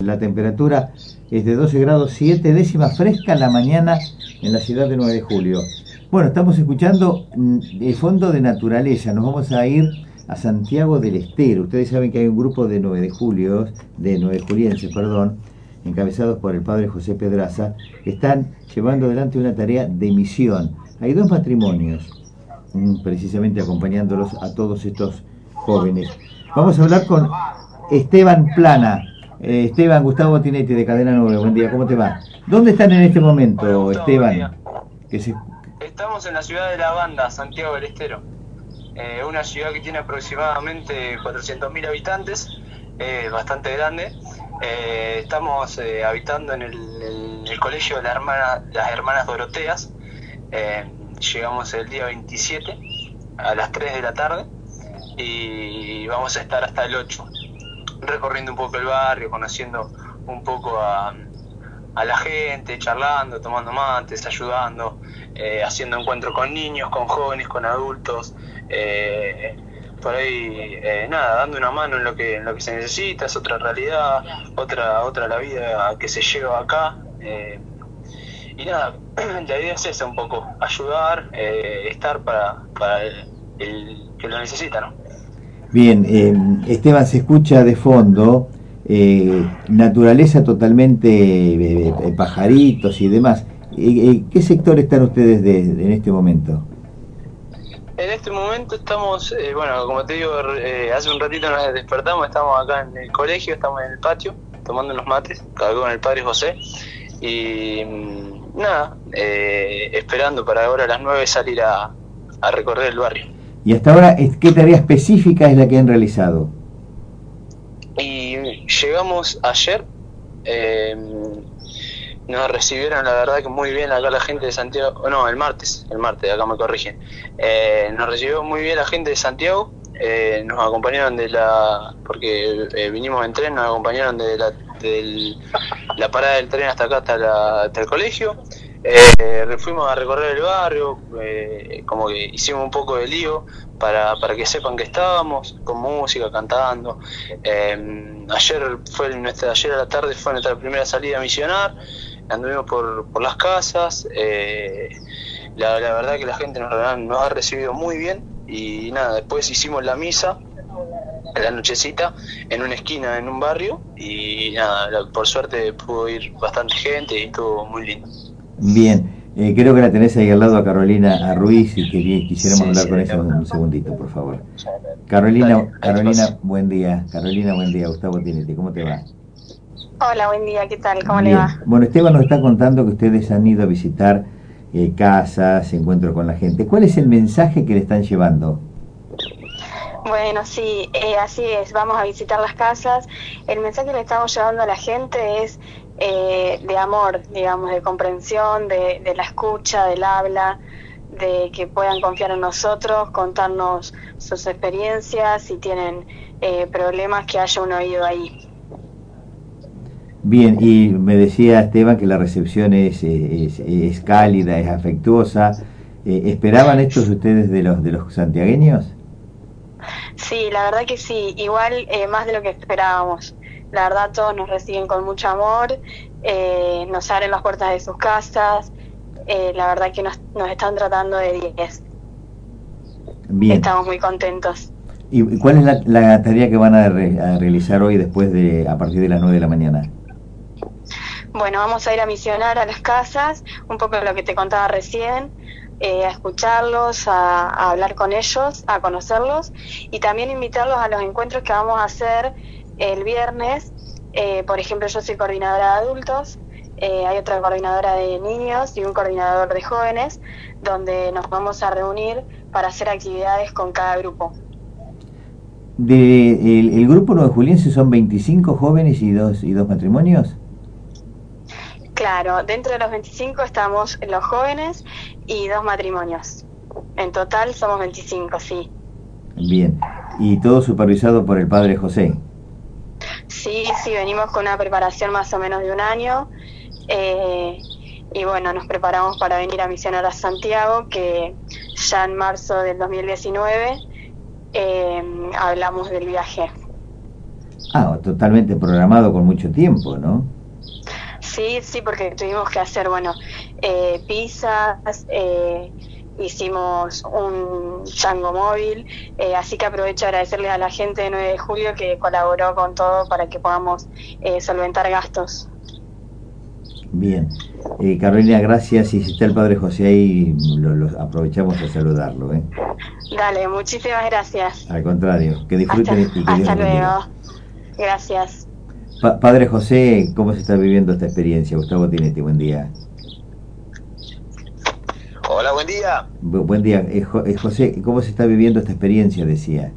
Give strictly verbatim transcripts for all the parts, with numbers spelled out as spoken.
La temperatura es de doce grados siete décimas, fresca en la mañana en la ciudad de nueve de julio. Bueno, estamos escuchando de fondo de naturaleza. Nos vamos a ir a Santiago del Estero. Ustedes saben que hay un grupo de nueve de julio, de nueve julienses, perdón, encabezados por el padre José Pedraza, que están llevando adelante una tarea de misión. Hay dos matrimonios, precisamente acompañándolos a todos estos jóvenes. Vamos a hablar con Esteban Plana. Eh, Esteban, Gustavo Tinetti de Cadena nueve, buen día, ¿cómo te va? ¿Dónde están en este momento, Hola, Gustavo, Esteban? Que se... Estamos en la ciudad de La Banda, Santiago del Estero, eh, una ciudad que tiene aproximadamente cuatrocientos mil habitantes, eh, bastante grande. Eh, estamos eh, habitando en el, en el colegio de la hermana, las hermanas Doroteas. Eh, llegamos el día veintisiete a las tres de la tarde y vamos a estar hasta el ocho, recorriendo un poco el barrio, conociendo un poco a, a la gente, charlando, tomando mates, ayudando, eh, haciendo encuentros con niños, con jóvenes, con adultos, eh, por ahí, eh, nada, dando una mano en lo que en lo que se necesita. Es otra realidad, otra otra la vida que se lleva acá, eh, y nada, la idea es esa un poco, ayudar, eh, estar para, para el, el que lo necesita, ¿no? Bien, eh, Esteban, se escucha de fondo eh, naturaleza totalmente, eh, eh, pajaritos y demás. Eh, ¿Qué sector están ustedes de, de, en este momento? En este momento estamos, eh, bueno, como te digo, eh, hace un ratito nos despertamos, estamos acá en el colegio, estamos en el patio, tomando unos mates, acá con el padre José, y nada, eh, esperando para ahora a las nueve salir a, a recorrer el barrio. ¿Y hasta ahora qué tarea específica es la que han realizado? Y llegamos ayer, eh, nos recibieron la verdad que muy bien acá la gente de Santiago, no, el martes, el martes, acá me corrigen, eh, nos recibió muy bien la gente de Santiago, eh, nos acompañaron de la, porque eh, vinimos en tren, nos acompañaron de la, de la parada del tren hasta acá, hasta, la, hasta el colegio. Eh, fuimos a recorrer el barrio, eh, como que hicimos un poco de lío para, para que sepan que estábamos con música, cantando. Eh, ayer fue nuestra, ayer a la tarde fue nuestra primera salida a misionar, anduvimos por, por las casas. Eh, la, la verdad que la gente nos, nos ha recibido muy bien y nada, después hicimos la misa en la nochecita en una esquina en un barrio y nada, por suerte pudo ir bastante gente y estuvo muy lindo. Bien, eh, creo que la tenés ahí al lado a Carolina a Ruiz y que quisiéramos sí, hablar sí, con ella un, un segundito, por favor. Carolina, Dale, Carolina, buen día. Carolina, buen día. Gustavo Tinetti, ¿cómo te va? Hola, buen día, ¿qué tal? ¿Cómo Bien. le va? Bueno, Esteban nos está contando que ustedes han ido a visitar eh, casas, encuentros con la gente. ¿Cuál es el mensaje que le están llevando? Bueno, sí, eh, así es, vamos a visitar las casas. El mensaje que le estamos llevando a la gente es eh, de amor, digamos, de comprensión, de, de la escucha, del habla, de que puedan confiar en nosotros, contarnos sus experiencias, si tienen eh, problemas, que haya un oído ahí. Bien, y me decía Esteban que la recepción es, es, es cálida, es afectuosa. Eh, ¿Esperaban estos ustedes de los de los santiagueños? Sí, la verdad que sí, igual eh, más de lo que esperábamos. La verdad todos nos reciben con mucho amor, eh, nos abren las puertas de sus casas, eh, la verdad que nos, nos están tratando de diez. Bien. Estamos muy contentos. ¿Y cuál es la, la tarea que van a, re, a realizar hoy después de a partir de las nueve de la mañana? Bueno, vamos a ir a misionar a las casas, un poco de lo que te contaba recién, eh, a escucharlos, a, a hablar con ellos, a conocerlos y también invitarlos a los encuentros que vamos a hacer el viernes. Eh, por ejemplo, yo soy coordinadora de adultos, eh, hay otra coordinadora de niños y un coordinador de jóvenes, donde nos vamos a reunir para hacer actividades con cada grupo. De, el, el grupo nueve juliense son veinticinco jóvenes y dos, y dos matrimonios. Claro, dentro de los veinticinco estamos los jóvenes y dos matrimonios. En total somos veinticinco, sí. Bien, y todo supervisado por el padre José. Sí, sí, venimos con una preparación más o menos de un año, eh, y bueno, nos preparamos para venir a misionar a Santiago, que ya en marzo del dos mil diecinueve eh, hablamos del viaje. Ah, totalmente programado con mucho tiempo, ¿no? Sí, sí, porque tuvimos que hacer, bueno, eh, pizzas, eh, hicimos un chango móvil, eh, así que aprovecho a agradecerles a la gente de nueve de julio que colaboró con todo para que podamos eh, solventar gastos. Bien. Eh, Carolina, gracias. Y si está el padre José ahí, lo, lo aprovechamos a saludarlo, ¿eh? Dale, muchísimas gracias. Al contrario, que disfruten Hasta, y que Dios hasta los bendiga. luego. Gracias. Pa padre José, ¿cómo se está viviendo esta experiencia? Gustavo Tinetti, buen día. Hola, buen día. Bu buen día. Eh, jo eh, José, ¿cómo se está viviendo esta experiencia? Decía.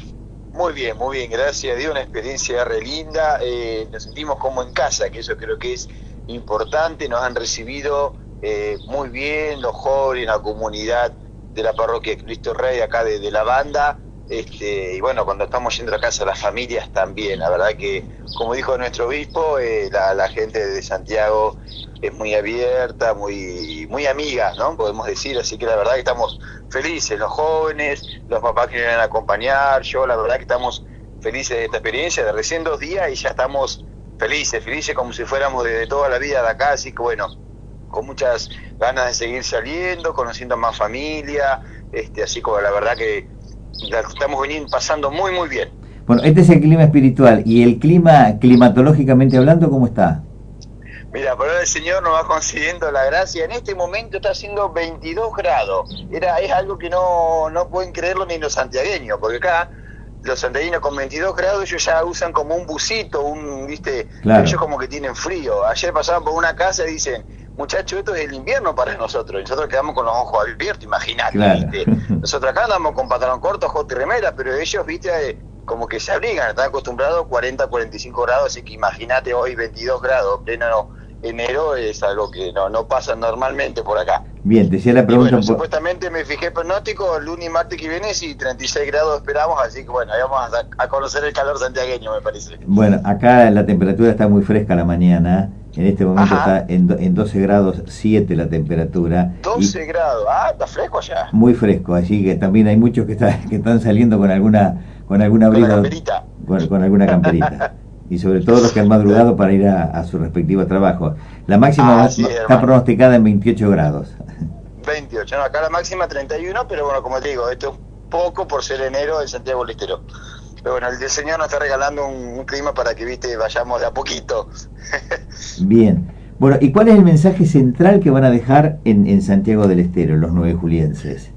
Muy bien, muy bien, gracias a Dios, una experiencia re linda. Eh, nos sentimos como en casa, que eso creo que es importante. Nos han recibido eh, muy bien los jóvenes, la comunidad de la parroquia Cristo Rey, acá de, de la banda. Este, y bueno, cuando estamos yendo a casa, las familias también. La verdad que, como dijo nuestro obispo, eh, la, la gente de Santiago es muy abierta, muy muy amiga, ¿no? Podemos decir, así que la verdad que estamos felices, los jóvenes, los papás que vienen a acompañar, yo la verdad que estamos felices de esta experiencia, de recién dos días y ya estamos felices, felices como si fuéramos de, de toda la vida de acá, así que bueno, con muchas ganas de seguir saliendo, conociendo más familia, este, así como la verdad que la estamos veniendo pasando muy muy bien. Bueno, este es el clima espiritual, y el clima, climatológicamente hablando, ¿cómo está? Mira, por ahora el Señor nos va concediendo la gracia. En este momento está haciendo veintidós grados. Era, es algo que no, no pueden creerlo ni los santiagueños, porque acá los santiagueños con veintidós grados ellos ya usan como un busito, un, viste, claro. Ellos como que tienen frío. Ayer pasaban por una casa y dicen, muchachos, esto es el invierno para nosotros. Y nosotros quedamos con los ojos abiertos, imagínate, claro. ¿viste? Nosotros acá andamos con pantalón corto, jota y remera, pero ellos, viste, como que se abrigan, están acostumbrados a cuarenta, cuarenta y cinco grados, así que imagínate hoy veintidós grados, pleno enero, es algo que no, no pasa normalmente por acá. Bien, te decía la pregunta. Y bueno, por... supuestamente me fijé pronóstico, el lunes y martes que viene, sí, treinta y seis grados esperamos, así que bueno, ahí vamos a, a conocer el calor santiagueño, me parece. Bueno, acá la temperatura está muy fresca a la mañana, en este momento Ajá. está en, en doce grados siete la temperatura. doce grados, ah, está fresco allá. Muy fresco, así que también hay muchos que, está, que están saliendo con alguna con algún abrigo, con, la camperita. Con, con alguna camperita. Y sobre todo los que han madrugado para ir a, a su respectivo trabajo. La máxima ah, sí, está hermano. pronosticada en veintiocho grados. veintiocho, no, acá la máxima treinta y uno, pero bueno, como te digo, esto es poco por ser enero en Santiago del Estero. Pero bueno, el Señor nos está regalando un, un clima para que, viste, vayamos de a poquito. Bien. Bueno, ¿y cuál es el mensaje central que van a dejar en, en Santiago del Estero, los nueve julienses?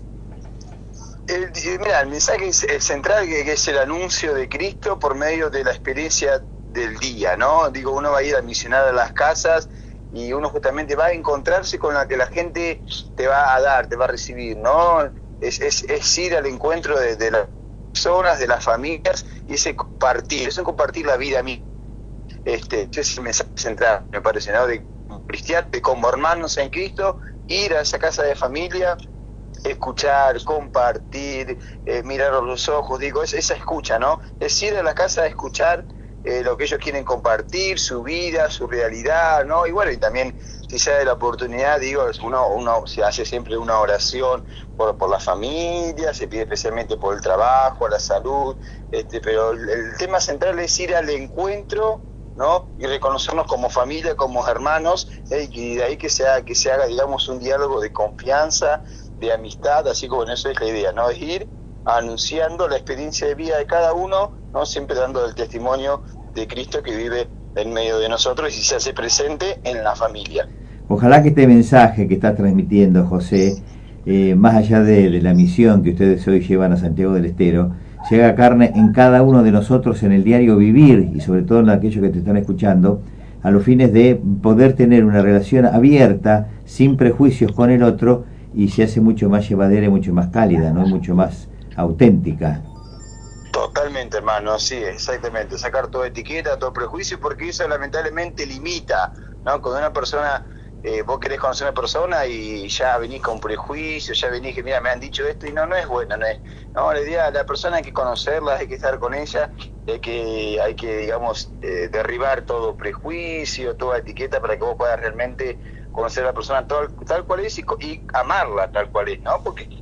El, mira, el mensaje es, el central que, que es el anuncio de Cristo por medio de la experiencia del día, ¿no? Digo, uno va a ir a misionar a las casas y uno justamente va a encontrarse con la que la gente te va a dar, te va a recibir, ¿no? Es, es, es ir al encuentro de, de las personas, de las familias, y ese compartir, eso es compartir la vida a mí. Este, ese es el mensaje central, me parece, ¿no? De cristiano, de como hermanos en Cristo, ir a esa casa de familia, escuchar, compartir, eh, mirar a los ojos, digo, es, esa escucha, ¿no? Es ir a la casa a escuchar eh, lo que ellos quieren compartir, su vida, su realidad, ¿no? Y bueno, y también, si se da la oportunidad, digo, uno, uno se hace siempre una oración por, por la familia, se pide especialmente por el trabajo, la salud, este, pero el, el tema central es ir al encuentro, ¿no? Y reconocernos como familia, como hermanos, eh, y de ahí que se haga, que se haga, digamos, un diálogo de confianza, de amistad, así como en eso es la idea, ¿no? Es ir anunciando la experiencia de vida de cada uno, ¿no? Siempre dando el testimonio de Cristo que vive en medio de nosotros y se hace presente en la familia. Ojalá que este mensaje que estás transmitiendo, José, eh, más allá de, de la misión que ustedes hoy llevan a Santiago del Estero, se haga carne en cada uno de nosotros en el diario vivir, y sobre todo en aquellos que te están escuchando, a los fines de poder tener una relación abierta, sin prejuicios con el otro, y se hace mucho más llevadera y mucho más cálida, ¿no? Mucho más auténtica. Totalmente, hermano, sí, exactamente. Sacar toda etiqueta, todo prejuicio, porque eso lamentablemente limita, ¿no? Cuando una persona, eh, vos querés conocer a una persona y ya venís con prejuicios, ya venís que, mira, me han dicho esto, y no, no es bueno, no es. No, la idea, la persona hay que conocerla, hay que estar con ella, hay que, hay que digamos, eh, derribar todo prejuicio, toda etiqueta para que vos puedas realmente conocer a la persona tal, tal cual es y, y amarla tal cual es, ¿no? Porque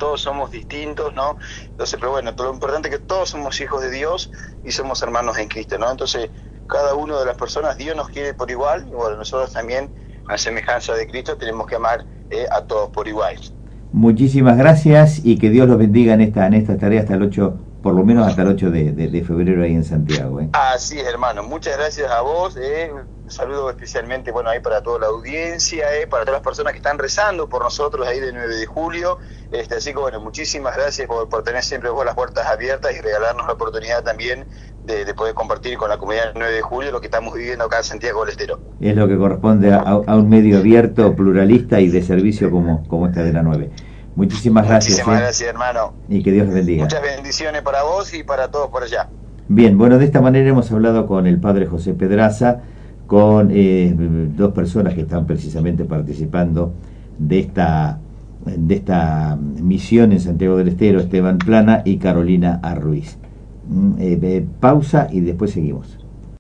todos somos distintos, ¿no? Entonces, pero bueno, lo importante es que todos somos hijos de Dios y somos hermanos en Cristo, ¿no? Entonces, cada una de las personas, Dios nos quiere por igual, y bueno, nosotros también, a semejanza de Cristo, tenemos que amar eh, a todos por igual. Muchísimas gracias y que Dios los bendiga en esta en esta tarea hasta el ocho, por lo menos hasta el ocho de, de, de febrero ahí en Santiago. ¿eh? Así es, hermano. Muchas gracias a vos. Eh. Un saludo especialmente, bueno, ahí para toda la audiencia, eh, para todas las personas que están rezando por nosotros ahí del nueve de julio. Este, así que, bueno, muchísimas gracias por, por tener siempre vos las puertas abiertas y regalarnos la oportunidad también de, de poder compartir con la comunidad del nueve de julio lo que estamos viviendo acá en Santiago del Estero. Es lo que corresponde a, a un medio abierto, pluralista y de servicio como, como esta de la nueve. Muchísimas gracias. Muchísimas ¿eh? gracias, hermano. Y que Dios los bendiga. Muchas bendiciones para vos y para todos por allá. Bien, bueno, de esta manera hemos hablado con el padre José Pedraza, con eh, dos personas que están precisamente participando de esta, de esta misión en Santiago del Estero, Esteban Plana y Carolina Arruiz. Mm, eh, eh, pausa y después seguimos.